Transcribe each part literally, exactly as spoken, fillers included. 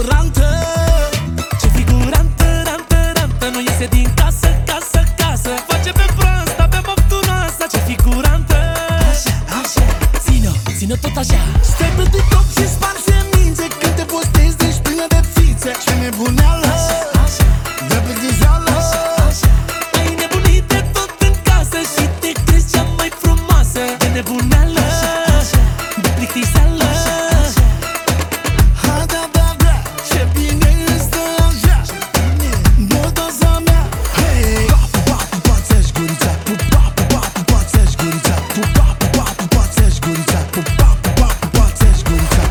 figurantă. Ce figurantă, rantă, rantă, nu iese din casă, casă, casă. Face pe proastă, pe mofturoasă. Ce figurantă. Așa, așa, Ține-o, ține-o tot așa. stai pe TikTok și spargi semințe când te postezi, deci plină de fițe. Ce nebuneală, Așa, așa, de plictiseală. așa. Ai nebunit de tot în casă și te crezi cea mai frumoasă. De nebuneală, de plictiseală. Ha, da, da, da, ce bine îți stă așa. Botosa mea, hei. Pupa, pupa, ți-aș gurița. Pupa, pupa, pupa, ți-aș gurița. Pupa, pupa, pupa, ți-aș gurița. Pupa, pupa, pupa, ți-aș gurița.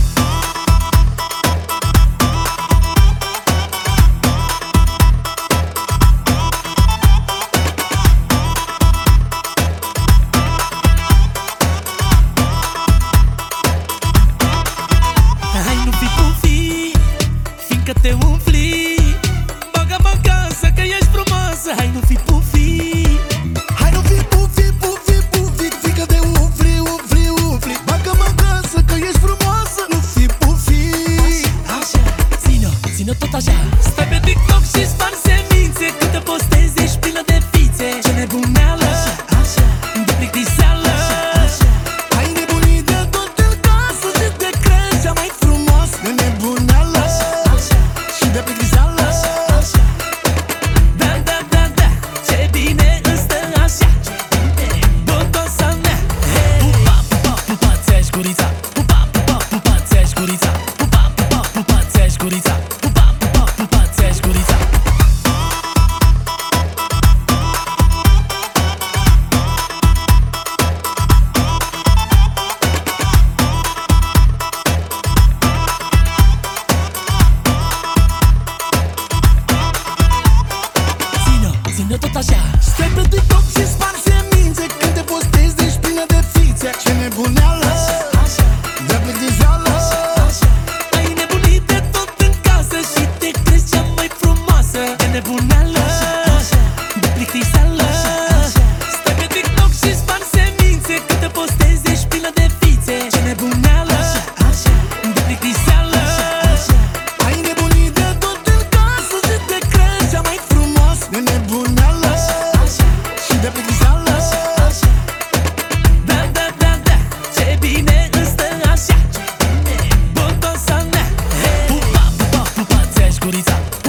Hai, nu fi pufi, fiindcă te umfli. Bagă-mă acasă că ești frumoasă. Hai, nu fi pufi. Hai, nu fi pufi, pufi, pufi, fică de umfli, umfli, umfli. Bagă-mă acasă că ești frumoasă. Nu fi pufi. Așa, ține-o, ține-o tot așa. Stai pe TikTok și spargi semințe când te postezi, ești plină de fițe. Ce nebuneală, Așa, de plictiseală. ai nebunit de tot în casă și te crezi cea mai frumos. De nebuneală și de plictiseală. Da, da, da, da, ce bine îți stă așa. Botosa mea. Pupa, pupa, pupa, ți-aș gurița. Pupa, pupa, pupa, ți-aș gurița. Pupa, pupa, pupa, ți-aș gurița. Pupa, pupa, pupa, ți-aș gurița. Ține-o, ține-o tot așa. Stai pe TikTok și spargi semințe când te postezi, deci plină de fițe. Ce nebuneală, de plictiseală. Ai nebunit de tot în casă și te crezi cea mai frumoasă. De nebuneală, de plictiseală. Stai pe TikTok și spargi semințe când te postezi, ești plină de fițe. Ce nebuneală, de plictiseală. Ai nebunit de tot în casă și te crezi cea mai frumos. De nebuneală și de plictiseală. Da, da, da, da, ce bine îți stă așa. Botosa mea. Pupa, pupa, pupa, ți-aș gurița.